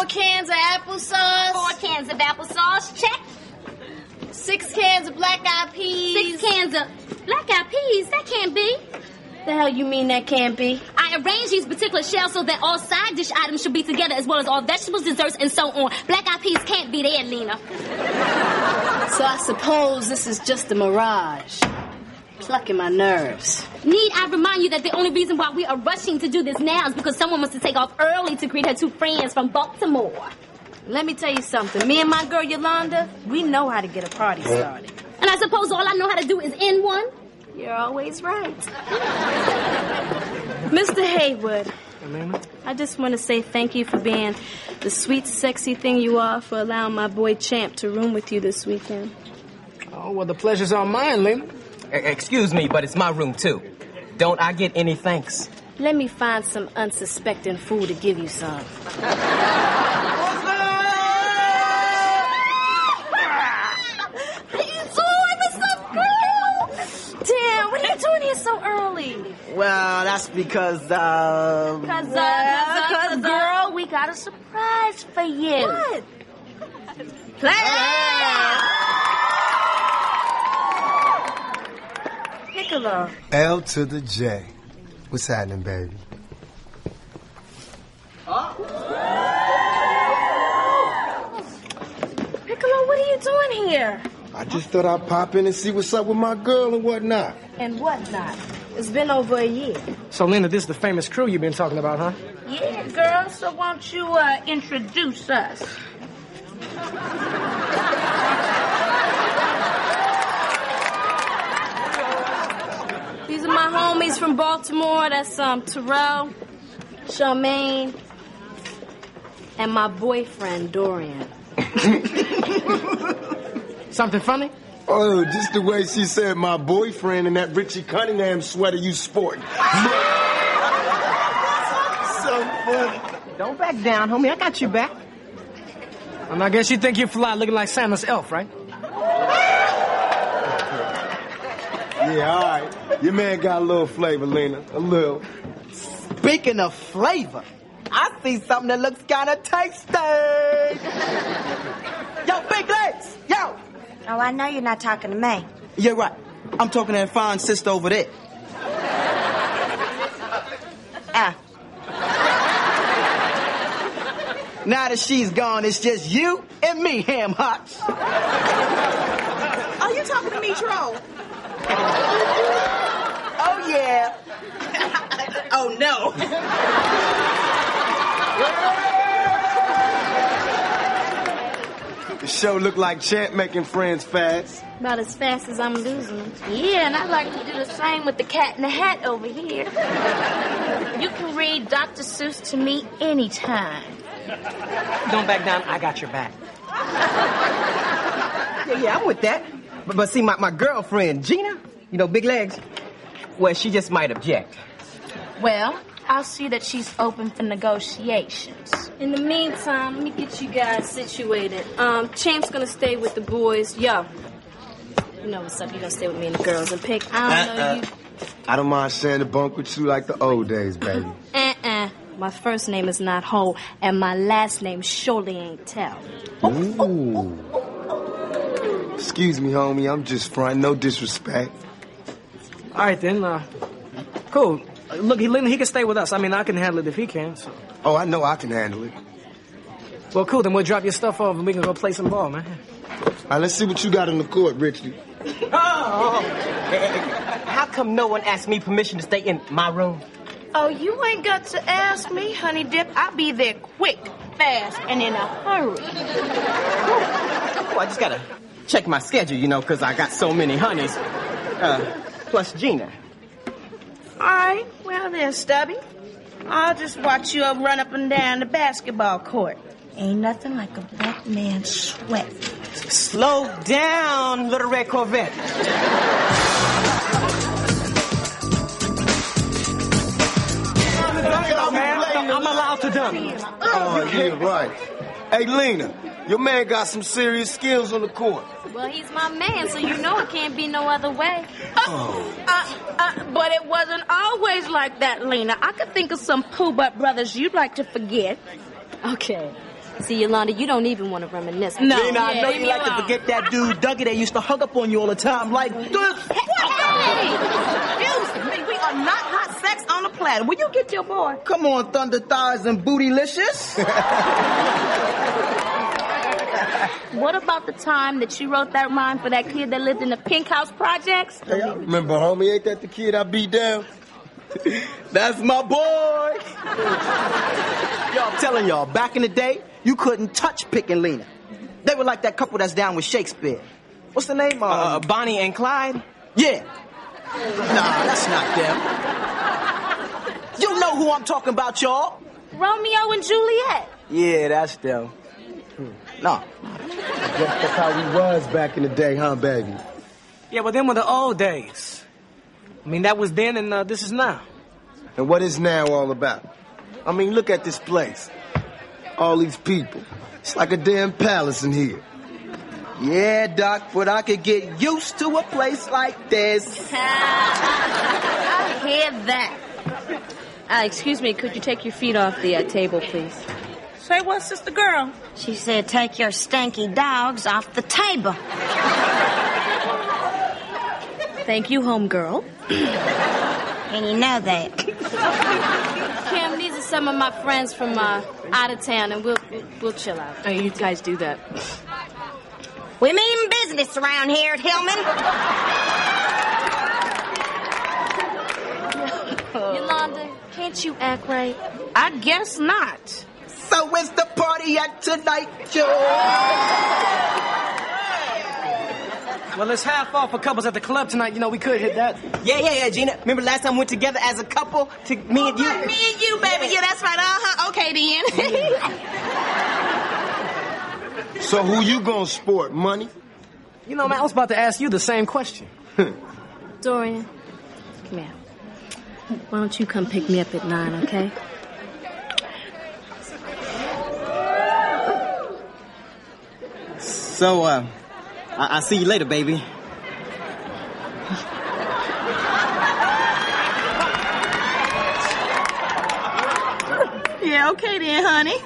4 cans of applesauce. 4 cans of applesauce, check. 6 cans of black-eyed peas. 6 cans of black-eyed peas? That can't be. The hell you mean that can't be? I arranged these particular shelves so that all side dish items should be together as well as all vegetables, desserts, and so on. Black-eyed peas can't be there, Lena. So I suppose this is just a mirage. Plucking my nerves. Need I remind you that the only reason why we are rushing to do this now is because someone wants to take off early to greet her 2 friends from Baltimore. Let me tell you something. Me and my girl Yolanda, we know how to get a party started. And I suppose all I know how to do is end one? You're always right. Mr. Haywood, I just want to say thank you for being the sweet, sexy thing you are, for allowing my boy Champ to room with you this weekend. Oh, well, the pleasure's all mine, Lena. Excuse me, but it's my room, too. Don't I get any thanks? Let me find some unsuspecting fool to give you some. Damn, what are you doing here so early? Well, that's because, Cause, girl, we got a surprise for you. What? Piccolo. L to the J. What's happening, baby? Piccolo, what are you doing here? I just thought I'd pop in and see what's up with my girl and whatnot. And whatnot? It's been over a year. So, Lena, this is the famous crew you've been talking about, huh? Yeah, girl, so won't you introduce us? These are my homies from Baltimore. That's Terrell, Charmaine, and my boyfriend, Dorian. Something funny? Oh, just the way she said my boyfriend and that Richie Cunningham sweater you sport. So funny. Don't back down, homie. I got you back. And I guess you think you're fly looking like Santa's elf, right? Yeah, all right. Your man got a little flavor, Lena. A little. speaking of flavor, I see something that looks kind of tasty. Yo, Big Legs, yo. Oh, I know you're not talking to me. You're right. I'm talking to that fine sister over there. Now that she's gone, it's just you and me, Ham Hocks. Are you talking to me, Troll? Oh, yeah. Oh, no. The show looked like Champ making friends fast. About as fast as I'm losing them. Yeah, and I'd like to do the same with the Cat in the Hat over here. You can read Dr. Seuss to me anytime. Don't back down. I got your back. Yeah, I'm with that. But see, my girlfriend, Gina, you know, Big Legs, well, she just might object. Well, I'll see that she's open for negotiations. In the meantime, let me get you guys situated. Champ's gonna stay with the boys. Yo, you know what's up. You're gonna stay with me and the girls. And Pick, I don't know you. I don't mind sharing the bunk with you like the old days, baby. My first name is not Ho, and my last name surely ain't Tell. Ooh. Excuse me, homie. I'm just fronting. No disrespect. All right, then. Cool. Look, he can stay with us. I mean, I can handle it if he can. So. Oh, I know I can handle it. Well, cool. Then we'll drop your stuff off and we can go play some ball, man. All right, let's see what you got on the court, Richie. How come no one asked me permission to stay in my room? Oh, you ain't got to ask me, honey dip. I'll be there quick, fast, and in a hurry. Well, I just gotta check my schedule, you know, because I got so many honeys. Plus Gina. All right, well then, Stubby. I'll just watch you run up and down the basketball court. Ain't nothing like a black man's sweat. Slow down, little red Corvette. I'm allowed to dunk. Oh, yeah, right. Hey, Lena, your man got some serious skills on the court. Well, he's my man, so you know it can't be no other way. But it wasn't always like that, Lena. I could think of some poo-butt brothers you'd like to forget. Okay. See, Yolanda, you don't even want to reminisce. No. Lena, I know you like to forget that dude Dougie that used to hug up on you all the time like this. Excuse me, we are not hot sex on the platter. Will you get your boy? Come on, Thunder Thighs and Bootylicious. What about the time that you wrote that rhyme for that kid that lived in the Pink House Projects? Hey, I remember, homie, ain't that the kid I beat down? That's my boy. Yo, I'm telling y'all, back in the day, you couldn't touch Pick and Lena. They were like that couple that's down with Shakespeare. What's the name? Bonnie and Clyde? Yeah. Nah, that's not them. You know who I'm talking about, y'all. Romeo and Juliet. Yeah, that's them. No. Guess that's how we was back in the day, huh, baby? Yeah, but them were the old days. I mean, that was then and this is now. And what is now all about? I mean, look at this place. All these people. It's like a damn palace in here. Yeah, Doc, but I could get used to a place like this. I hear that. Excuse me, could you take your feet off the table, please? Say what, sister girl? She said, take your stanky dogs off the table. Thank you, homegirl. And you know that. Kim, these are some of my friends from out of town, and we'll chill out. Oh, you guys do that. We mean business around here at Hillman. Yolanda, can't you act right? I guess not. So where's the party at tonight, Joe? Well, it's half off for couples at the club tonight. You know, we could hit that. Yeah, Gina. Remember last time we went together as a couple to me and you? Right, me and you, baby. Yeah, that's right. Uh-huh. Okay, then. So who you gonna sport, money? You know, man, I was about to ask you the same question. Dorian, come here. Why don't you come pick me up at 9, okay? So, I'll see you later, baby. Yeah, okay then, honey.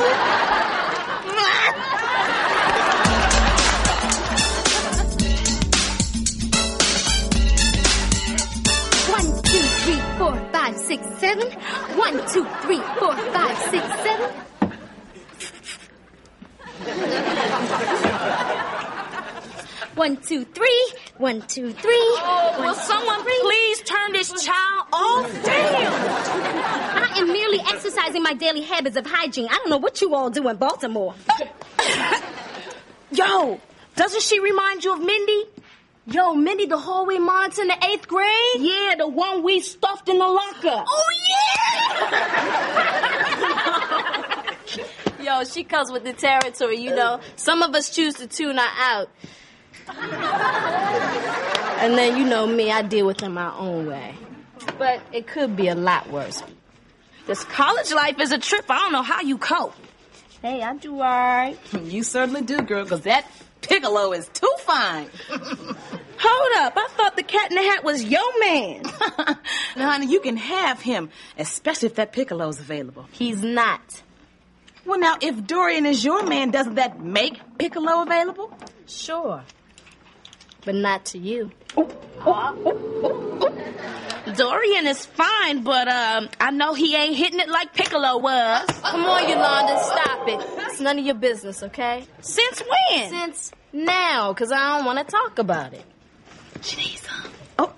One, 2, 3, 4, 5, 6, 7. 1, 2, 3, 4, 5, 6, 7. One, 2, 3. 1, 2, 3. Oh, will someone please turn this child off? Damn! I am merely exercising my daily habits of hygiene. I don't know what you all do in Baltimore. Yo, doesn't she remind you of Mindy? Yo, Mindy, the hallway monitor in the 8th grade? Yeah, the one we stuffed in the locker. Oh, yeah! Yo, she comes with the territory, you know. Some of us choose to tune her out. And then, you know me, I deal with them my own way. But it could be a lot worse. This college life is a trip. I don't know how you cope. Hey, I do all right. You certainly do, girl, because that Piccolo is too fine. Hold up. I thought the Cat in the Hat was your man. Now, honey, you can have him, especially if that Piccolo's available. He's not. Well, now, if Dorian is your man, doesn't that make Piccolo available? Sure. But not to you. Dorian is fine, but I know he ain't hitting it like Piccolo was. Come on, Yolanda, stop it. It's none of your business, okay? Since when? Since now, because I don't want to talk about it. She needs some. Oh.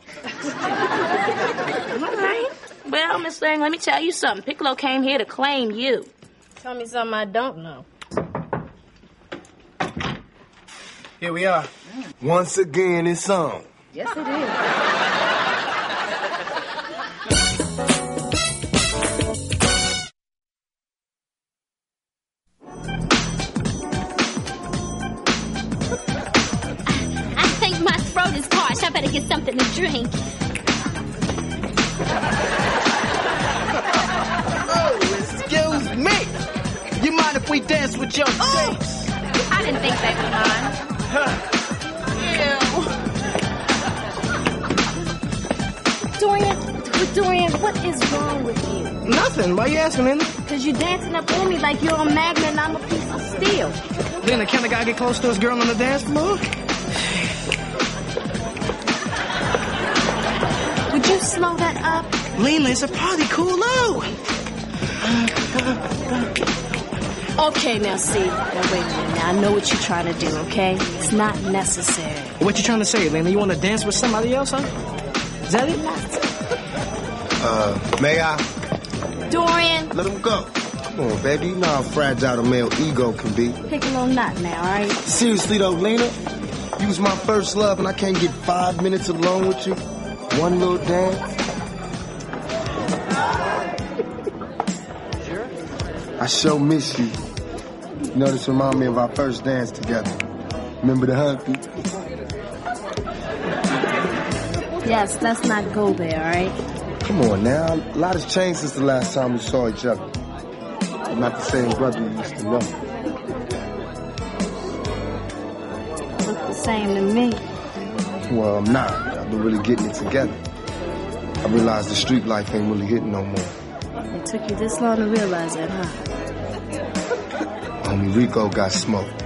All right. Well, Miss Lang, let me tell you something. Piccolo came here to claim you. Tell me something I don't know. Here we are. Once again, it's on. Yes, it is. I think my throat is parched. I better get something to drink. Oh, excuse me. You mind if we dance with your dates? I didn't think they would mind. Dorian, would Dorian, what is wrong with you? Nothing. Why you asking, Lena? Because you're dancing up on me like you're a magnet and I'm a piece of steel. Lena, can't a guy get close to his girl on the dance floor? Would you slow that up? Lena, it's a party. Cool out. Okay, now see. Now wait a minute. Now I know what you're trying to do, okay? It's not necessary. What you trying to say, Lena? You want to dance with somebody else, huh? Is that it? May I? Dorian. Let him go. Come on, baby. You know how fragile a male ego can be. Piccolo not now, all right? Seriously, though, Lena, you was my first love, and I can't get 5 minutes alone with you? One little dance? I sure miss you. You know, this remind me of our first dance together. Remember the Humpty? Yes, let's not go there, all right? Come on now. A lot has changed since the last time we saw each other. I'm not the same brother you used to know. Look the same to me. Well, I'm not. I've been really getting it together. I realized the street life ain't really hitting no more. It took you this long to realize that, huh? Homie Rico got smoked.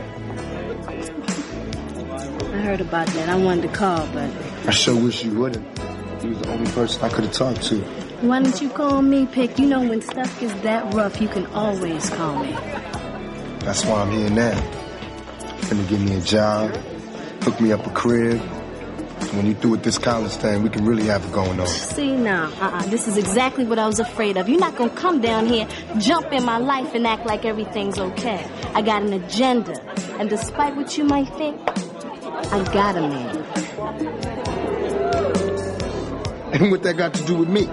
I heard about that. I wanted to call, but... I sure wish you wouldn't. He was the only person I could have talked to. Why didn't you call me, Pick? You know when stuff gets that rough, you can always call me. That's why I'm here now. Finna give me a job, hook me up a crib. When you through with this college thing, we can really have it going on. See, now, this is exactly what I was afraid of. You're not gonna come down here, jump in my life, and act like everything's okay. I got an agenda. And despite what you might think, I got a man. And what that got to do with me?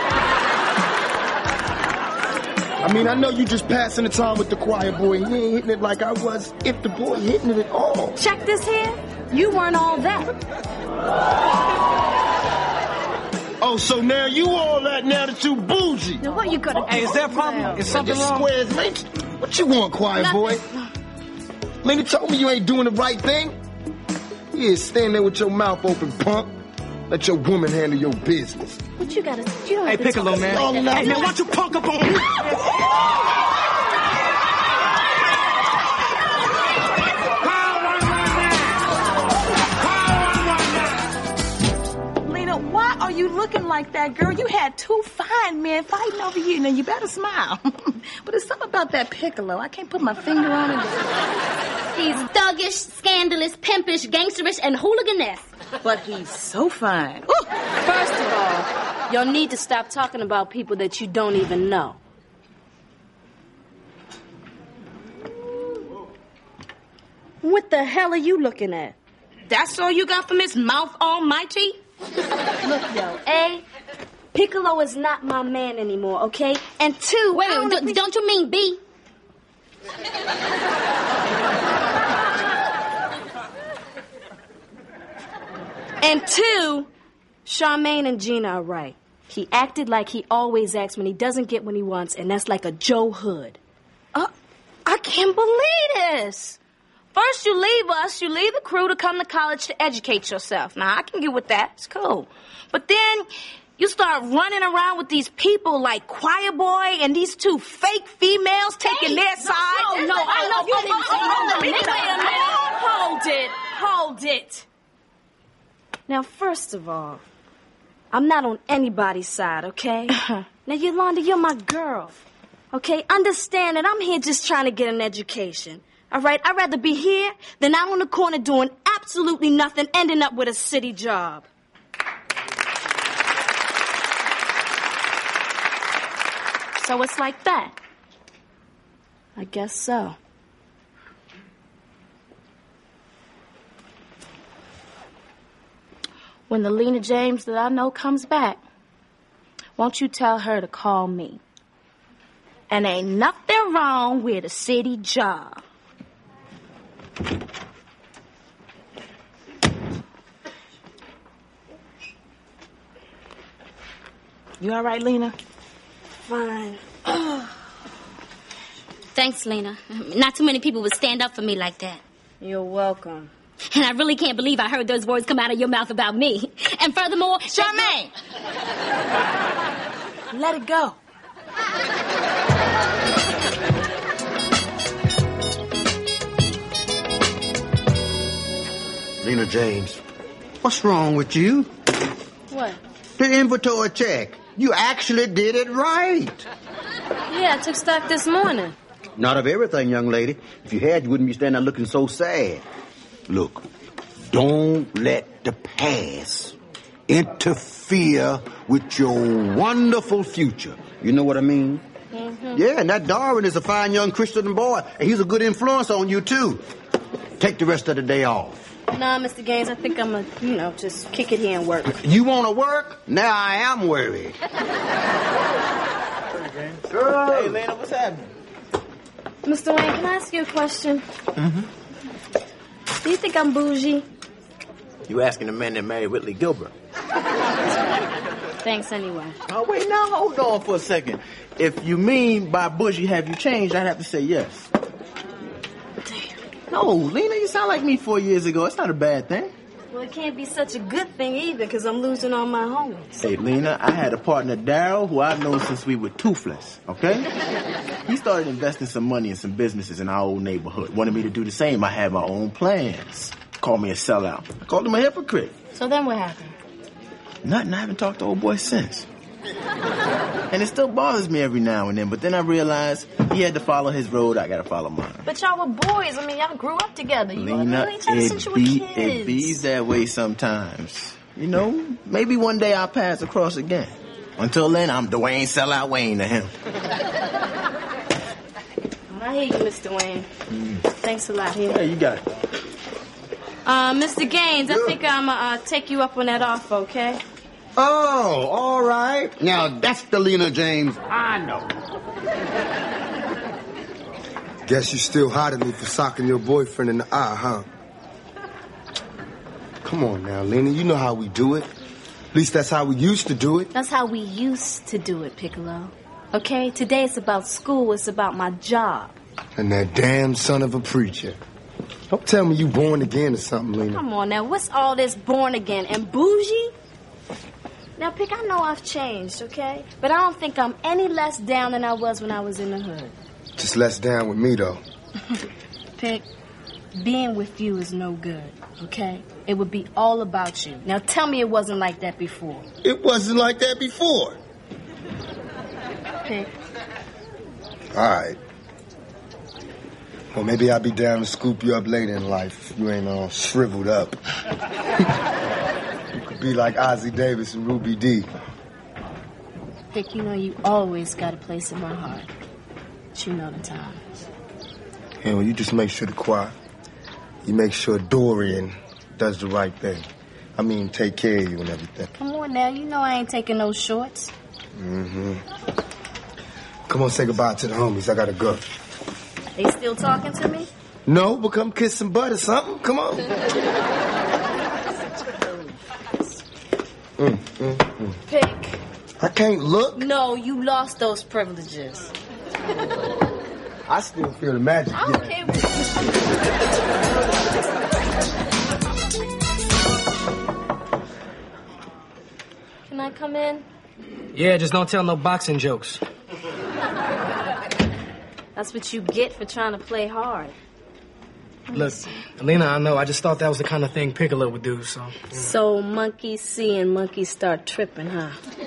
I mean, I know you just passing the time with the choir boy, and he ain't hitting it like I was, if the boy hitting it at all. Check this here. You weren't all that. Oh, so now you all that now that you bougie. Now what you gonna do? Hey, is there a problem? Is something wrong? Squares, man. What you want, choir boy? Lena told me you ain't doing the right thing. Yeah, stand there with your mouth open, punk. Let your woman handle your business. What you gotta... You don't Hey, have to Piccolo, talk man. like that. Hey, man, why don't you punk up on me? Lena, why are you looking like that, girl? You had two fine men fighting over you. Now, you better smile. But there's something about that Piccolo. I can't put my finger on it. He's thuggish, scandalous, pimpish, gangsterish, and hooliganess. But he's so fine. Ooh. First of all, y'all need to stop talking about people that you don't even know. What the hell are you looking at? That's all you got from his mouth almighty? Look, yo, A, Piccolo is not my man anymore, okay? And two... Wait, don't you mean B? And two, Charmaine and Gina are right. He acted like he always acts when he doesn't get what he wants, and that's like a Joe Hood. I can't believe this. First you leave us, you leave the crew to come to college to educate yourself. Now, I can get with that. It's cool. But then you start running around with these people like Choir Boy and these two fake females taking their side. No, I know you didn't say Wait a minute. Hold it. Now, first of all, I'm not on anybody's side, okay? Now, Yolanda, you're my girl, okay? Understand that I'm here just trying to get an education, all right? I'd rather be here than out on the corner doing absolutely nothing, ending up with a city job. So it's like that. I guess so. When the Lena James that I know comes back, won't you tell her to call me? And ain't nothing wrong with a city job. You all right, Lena? Fine. Thanks, Lena. Not too many people would stand up for me like that. You're welcome. And I really can't believe I heard those words come out of your mouth about me. And furthermore... Charmaine! Let it go. Lena James, what's wrong with you? What? The inventory check. You actually did it right. Yeah, I took stock this morning. Not of everything, young lady. If you had, you wouldn't be standing there looking so sad. Look, don't let the past interfere with your wonderful future. You know what I mean? Mm-hmm. Yeah, and that Darwin is a fine young Christian boy, and he's a good influence on you, too. Take the rest of the day off. Nah, Mr. Gaines, I think I'm gonna, just kick it here and work. You want to work? Now I am worried. Hey, Lena, what's happening? Mr. Wayne, can I ask you a question? Mm-hmm. Do you think I'm bougie? You asking the man that married Whitley Gilbert? Thanks anyway. Oh, wait, now hold on for a second. If you mean by bougie, have you changed, I'd have to say yes. No, Lena, you sound like me 4 years ago. It's not a bad thing. Well, it can't be such a good thing either, because I'm losing all my homies. Hey, Lena, I had a partner, Daryl, who I've known since we were toothless, okay? He started investing some money in some businesses in our old neighborhood. Wanted me to do the same. I had my own plans. Called me a sellout. I called him a hypocrite. So then what happened? Nothing. I haven't talked to old boy since. And it still bothers me every now and then, but then I realized he had to follow his road, I gotta follow mine. But y'all were boys. I mean, y'all grew up together. You Lena, know each other since you were kids. it bees that way sometimes. You know, maybe one day our paths will cross again. Until then, I'm Dwayne Sellout Wayne to him. I hear you, Mr. Wayne. Thanks a lot. Here. Hey, you got it. Mr. Gaines, I think I'm gonna take you up on that offer, okay? Oh, all right. Now, that's the Lena James I know. Guess you're still hot at me for socking your boyfriend in the eye, huh? Come on now, Lena. You know how we do it. At least that's how we used to do it. That's how we used to do it, Piccolo. Okay? Today it's about school. It's about my job. And that damn son of a preacher. Don't tell me you born again or something, Lena. Come on now. What's all this born again and bougie? Now, Pick, I know I've changed, okay? But I don't think I'm any less down than I was when I was in the hood. Just less down with me, though. Pick, being with you is no good, okay? It would be all about you. Now, tell me it wasn't like that before. It wasn't like that before. Pick. All right. Well, maybe I'll be down to scoop you up later in life if you ain't all shriveled up. You could be like Ozzie Davis and Ruby Dee. Pick, you know you always got a place in my heart. But you know the times. Yeah, well, you just make sure the choir. You make sure Dorian does the right thing. I mean, take care of you and everything. Come on now, you know I ain't taking no shorts. Mm-hmm. Come on, say goodbye to the homies. I gotta go. They still talking to me? No, but come kiss some butt or something. Come on. Pick. I can't look. No, you lost those privileges. I still feel the magic. I don't care. Can I come in? Yeah, just don't tell no boxing jokes. That's what you get for trying to play hard. Look, Alina, I know. I just thought that was the kind of thing Piccolo would do, so... So monkeys see and monkeys start tripping, huh?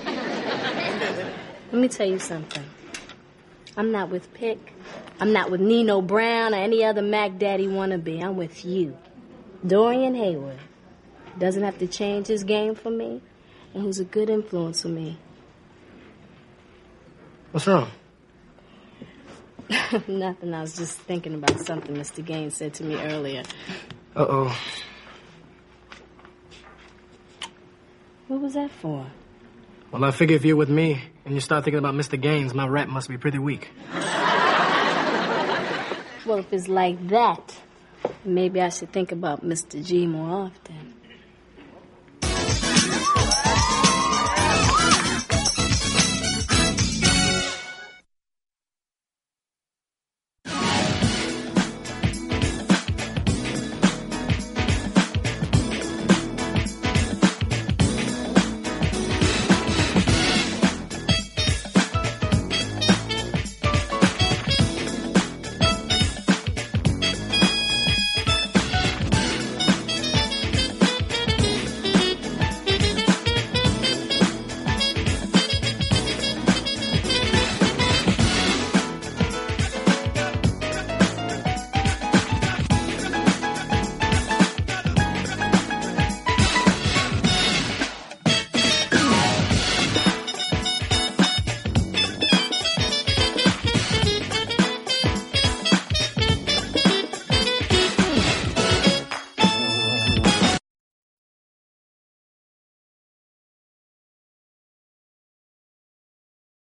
Let me tell you something. I'm not with Pick. I'm not with Nino Brown or any other Mac Daddy wannabe. I'm with you. Dorian Hayward. Doesn't have to change his game for me, and who's a good influence for me. What's wrong? Nothing. I was just thinking about something Mr. Gaines said to me earlier. Uh-oh. What was that for? Well, I figure if you're with me and you start thinking about Mr. Gaines, my rap must be pretty weak. Well, if it's like that, maybe I should think about Mr. G more often.